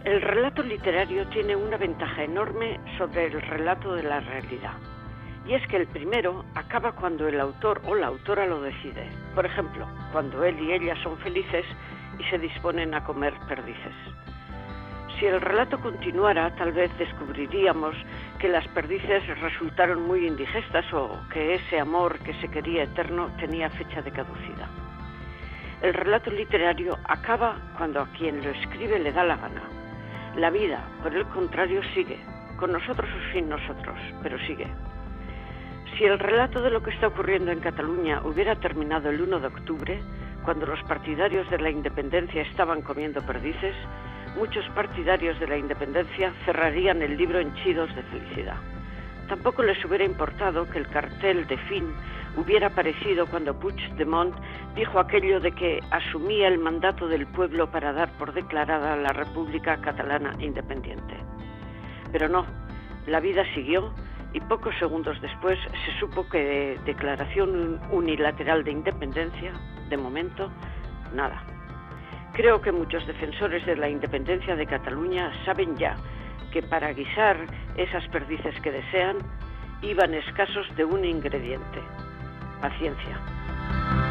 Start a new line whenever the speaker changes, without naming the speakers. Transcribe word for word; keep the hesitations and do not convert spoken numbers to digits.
El relato literario tiene una ventaja enorme sobre el relato de la realidad, y es que el primero acaba cuando el autor o la autora lo decide. Por ejemplo, cuando él y ella son felices y se disponen a comer perdices. Si el relato continuara, tal vez descubriríamos que las perdices resultaron muy indigestas o que ese amor que se quería eterno tenía fecha de caducidad. El relato literario acaba cuando a quien lo escribe le da la gana. La vida, por el contrario, sigue, con nosotros o sin nosotros, pero sigue. Si el relato de lo que está ocurriendo en Cataluña hubiera terminado el uno de octubre, cuando los partidarios de la independencia estaban comiendo perdices, muchos partidarios de la independencia cerrarían el libro henchidos de felicidad. Tampoco les hubiera importado que el cartel de fin hubiera aparecido cuando Puigdemont dijo aquello de que asumía el mandato del pueblo para dar por declarada la República Catalana Independiente. Pero no, la vida siguió y pocos segundos después se supo que de declaración unilateral de independencia, de momento, nada. Creo que muchos defensores de la independencia de Cataluña saben ya que para guisar esas perdices que desean, iban escasos de un ingrediente: paciencia.